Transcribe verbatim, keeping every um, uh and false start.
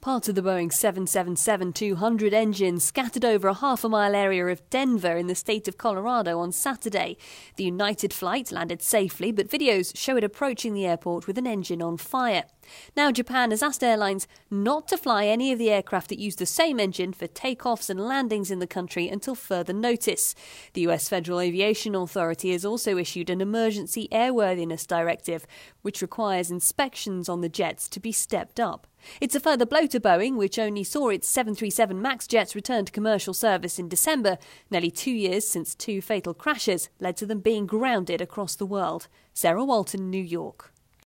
Parts of the Boeing seven seventy-seven two hundred engine scattered over a half a mile area of Denver in the state of Colorado on Saturday. The United flight landed safely, but videos show it approaching the airport with an engine on fire. Now Japan has asked airlines not to fly any of the aircraft that use the same engine for takeoffs and landings in the country until further notice. The U S Federal Aviation Authority has also issued an emergency airworthiness directive, which requires inspections on the jets to be stepped up. It's a further blow to Boeing, which only saw its seven thirty-seven MAX jets return to commercial service in December, nearly two years since two fatal crashes led to them being grounded across the world. Sarah Walton, New York.